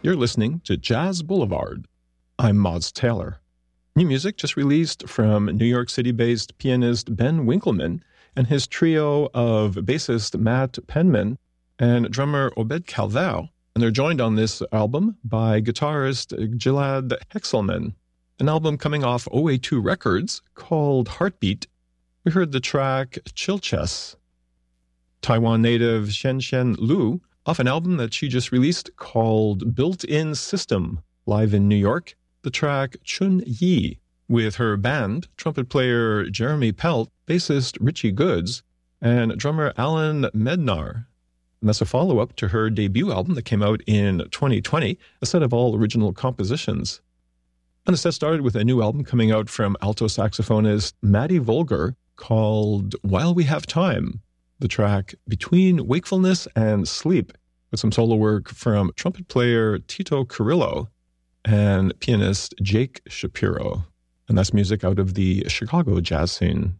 You're listening to Jazz Boulevard. I'm Moz Taylor. New music just released from New York City-based pianist Ben Winkleman and his trio of bassist Matt Penman and drummer Obed Calvel. And they're joined on this album by guitarist Gilad Hexelman, an album coming off OA2 Records called Heartbeat. We heard the track Chilches. Taiwan native Shen Lu off an album that she just released called Built-In System, live in New York, the track Chun Yi, with her band, trumpet player Jeremy Pelt, bassist Richie Goods, and drummer Alan Mednar. And that's a follow-up to her debut album that came out in 2020, a set of all original compositions. And the set started with a new album coming out from alto saxophonist Maddie Volger called While We Have Time, the track Between Wakefulness and Sleep, with some solo work from trumpet player Tito Carrillo and pianist Jake Shapiro. And that's music out of the Chicago jazz scene.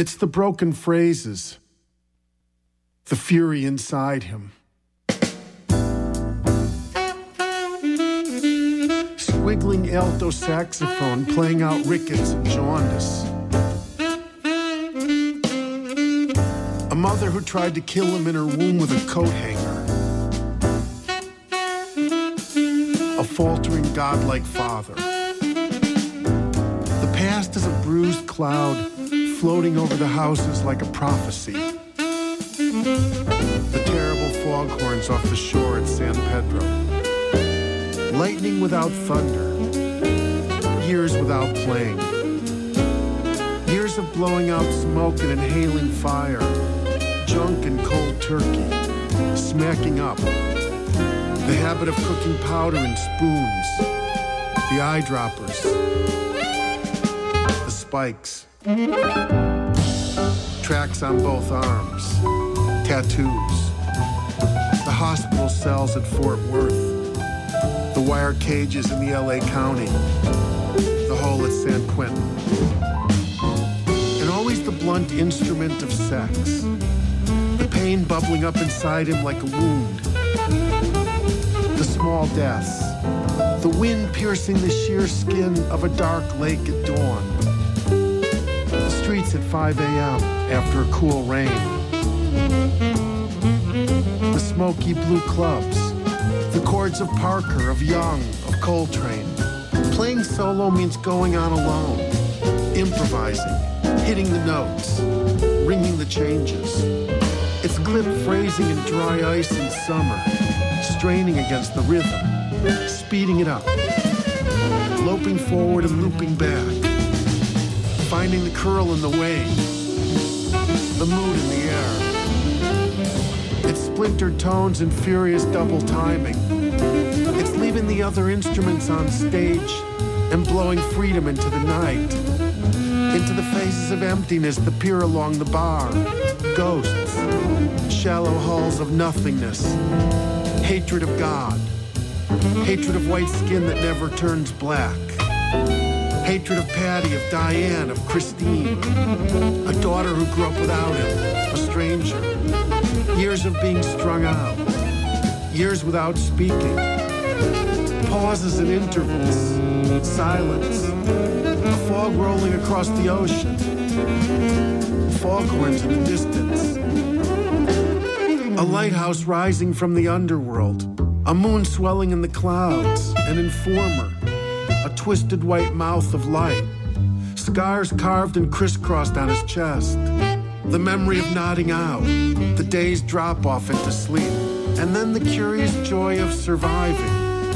It's the broken phrases, the fury inside him. Squiggling alto saxophone playing out rickets and jaundice. A mother who tried to kill him in her womb with a coat hanger. A faltering godlike father. The past is a bruised cloud floating over the houses like a prophecy. The terrible foghorns off the shore at San Pedro. Lightning without thunder. Years without playing. Years of blowing out smoke and inhaling fire. Junk and cold turkey. Smacking up. The habit of cooking powder in spoons. The eyedroppers. The spikes. Tracks on both arms. Tattoos. The hospital cells at Fort Worth. The wire cages in the LA County. The hole at San Quentin. And always the blunt instrument of sex. The pain bubbling up inside him like a wound. The small deaths. The wind piercing the sheer skin of a dark lake at dawn. The streets at 5 a.m. after a cool rain. The smoky blue clubs. The chords of Parker, of Young, of Coltrane. Playing solo means going on alone. Improvising. Hitting the notes. Ringing the changes. It's clipped phrasing in dry ice in summer. Straining against the rhythm. Speeding it up. Loping forward and looping back. Finding the curl in the wave. The mood in the air. It's splintered tones and furious double timing. It's leaving the other instruments on stage and blowing freedom into the night. Into the faces of emptiness that peer along the bar. Ghosts. Shallow halls of nothingness. Hatred of God. Hatred of white skin that never turns black. Hatred of Patty, of Diane, of Christine. A daughter who grew up without him. A stranger. Years of being strung out. Years without speaking. Pauses and intervals. Silence. A fog rolling across the ocean. Foghorns in the distance. A lighthouse rising from the underworld. A moon swelling in the clouds. An informer. A twisted white mouth of light. Scars carved and crisscrossed on his chest. The memory of nodding out. The day's drop off into sleep. And then the curious joy of surviving.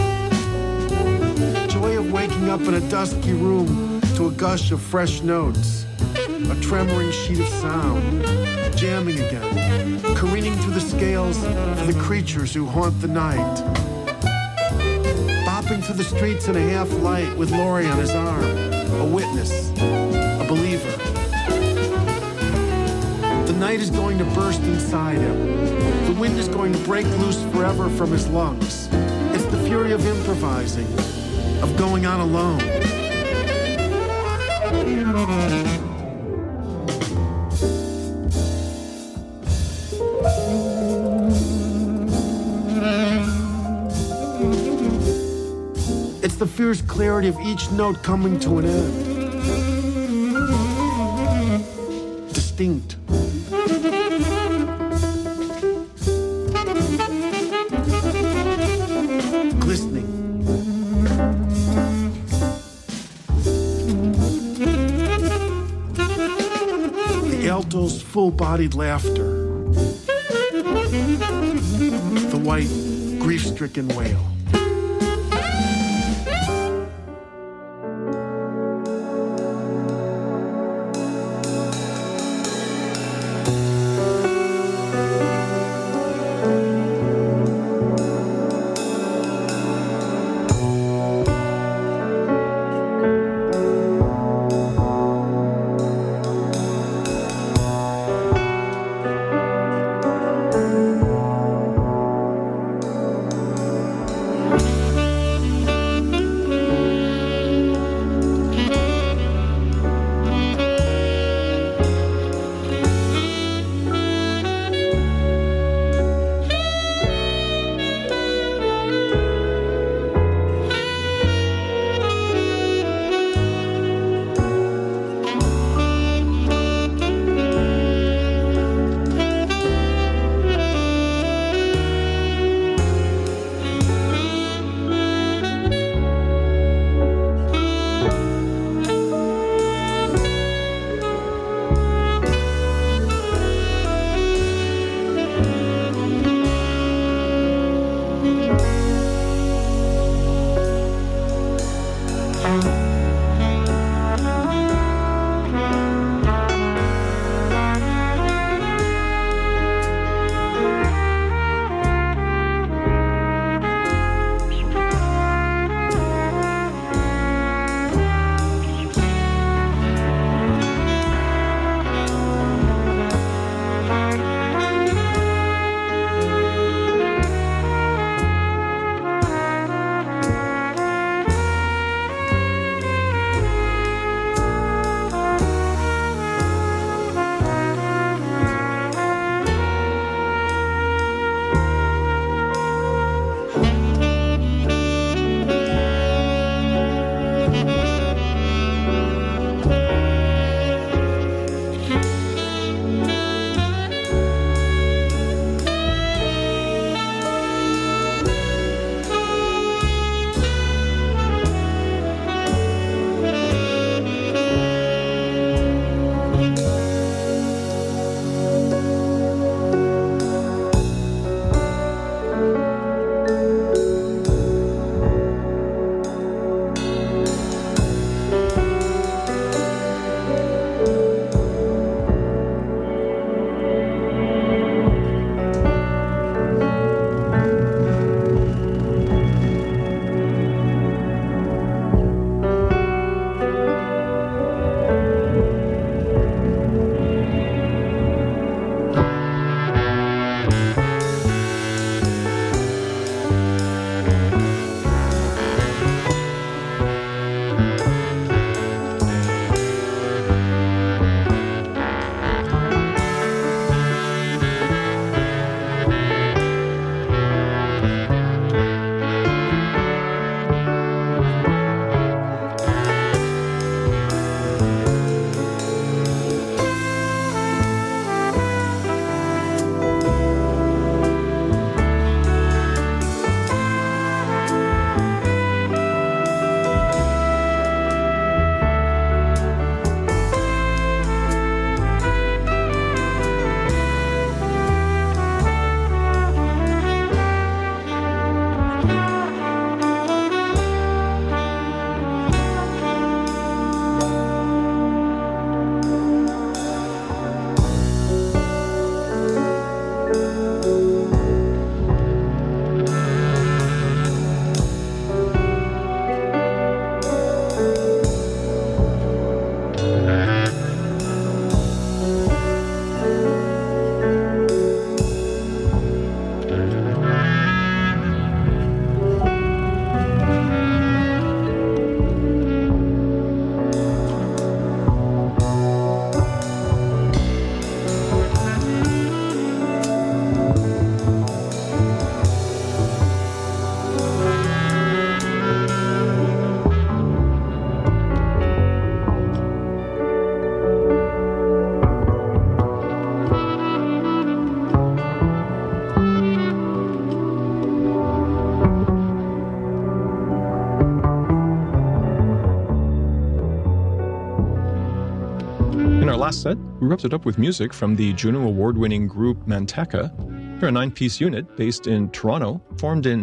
Joy of waking up in a dusky room to a gush of fresh notes. A tremoring sheet of sound. Jamming again. Careening through the scales for the creatures who haunt the night. Bopping through the streets in a half light with Laurie on his arm. A witness. A believer. The night is going to burst inside him. The wind is going to break loose forever from his lungs. It's the fury of improvising, of going on alone. It's the fierce clarity of each note coming to an end. Distinct. Glistening. The alto's full-bodied laughter. The white, grief-stricken wail. last set, we wrapped it up with music from the Juno Award-winning group Manteca. They're a 9-piece unit based in Toronto, formed in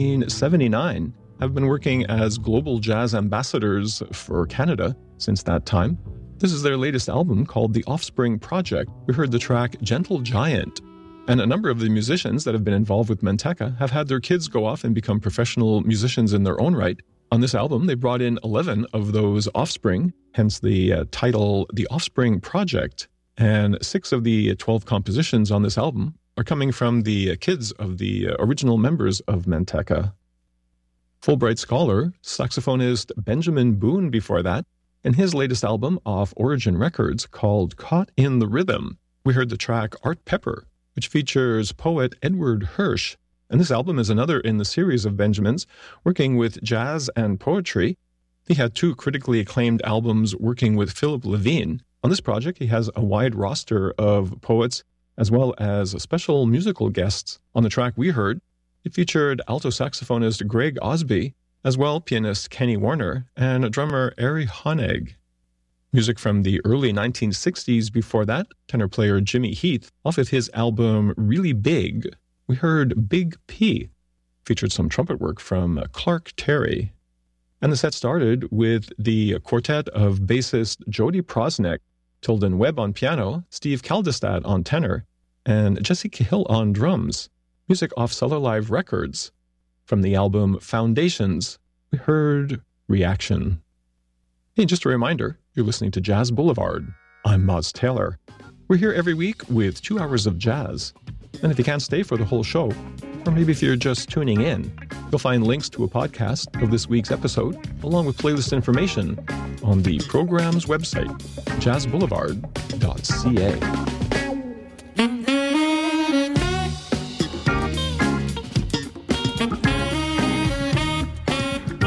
1979, have been working as global jazz ambassadors for Canada since that time. This is their latest album called The Offspring Project. We heard the track Gentle Giant. And a number of the musicians that have been involved with Manteca have had their kids go off and become professional musicians in their own right. On this album, they brought in 11 of those offspring, hence the title The Offspring Project. And 6 of the 12 compositions on this album are coming from the kids of the original members of Manteca. Fulbright scholar, saxophonist Benjamin Boone before that, in his latest album off Origin Records called Caught in the Rhythm, we heard the track Art Pepper, which features poet Edward Hirsch. And this album is another in the series of Benjamin's, working with jazz and poetry. He had 2 critically acclaimed albums working with Philip Levine. On this project, he has a wide roster of poets, as well as special musical guests. On the track we heard, it featured alto saxophonist Greg Osby, as well pianist Kenny Warner, and drummer Ari Honegg. Music from the early 1960s before that, tenor player Jimmy Heath, off of his album Really Big, we heard Big P, featured some trumpet work from Clark Terry. And the set started with the quartet of bassist Jody Prosnek, Tilden Webb on piano, Steve Kaldestad on tenor, and Jesse Cahill on drums. Music off Cellar Live Records. From the album Foundations, we heard Reaction. Hey, just a reminder, you're listening to Jazz Boulevard. I'm Moz Taylor. We're here every week with 2 hours of jazz. And if you can't stay for the whole show, or maybe if you're just tuning in, you'll find links to a podcast of this week's episode, along with playlist information on the program's website, jazzboulevard.ca.